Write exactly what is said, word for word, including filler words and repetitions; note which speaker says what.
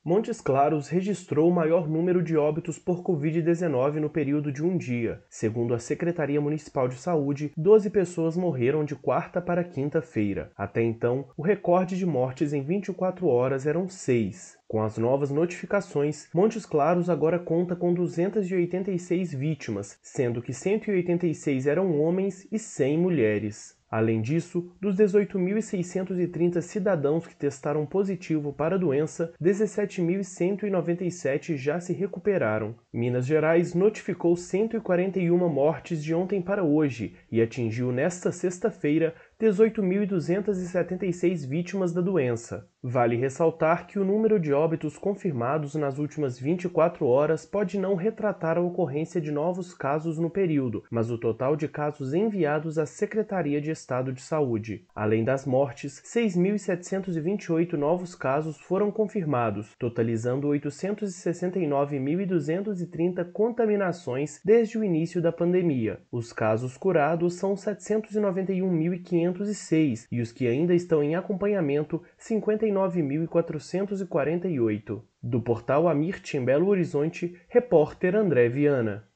Speaker 1: Montes Claros registrou o maior número de óbitos por covid dezenove no período de um dia. Segundo a Secretaria Municipal de Saúde, doze pessoas morreram de quarta para quinta-feira. Até então, o recorde de mortes em vinte e quatro horas eram seis. Com as novas notificações, Montes Claros agora conta com duzentas e oitenta e seis vítimas, sendo que cento e oitenta e seis eram homens e cem mulheres. Além disso, dos dezoito mil seiscentos e trinta cidadãos que testaram positivo para a doença, dezessete mil cento e noventa e sete já se recuperaram. Minas Gerais notificou cento e quarenta e uma mortes de ontem para hoje e atingiu nesta sexta-feira dezoito mil duzentas e setenta e seis vítimas da doença. Vale ressaltar que o número de óbitos confirmados nas últimas vinte e quatro horas pode não retratar a ocorrência de novos casos no período, mas o total de casos enviados à Secretaria de Estado de Saúde. Além das mortes, seis mil setecentos e vinte e oito novos casos foram confirmados, totalizando oitocentos e sessenta e nove mil duzentos e trinta contaminações desde o início da pandemia. Os casos curados são setecentos e noventa e um mil quinhentos e seis e os que ainda estão em acompanhamento, cinquenta e nove mil quatrocentos e quarenta e oito. Do portal Amirte, em Belo Horizonte, repórter André Viana.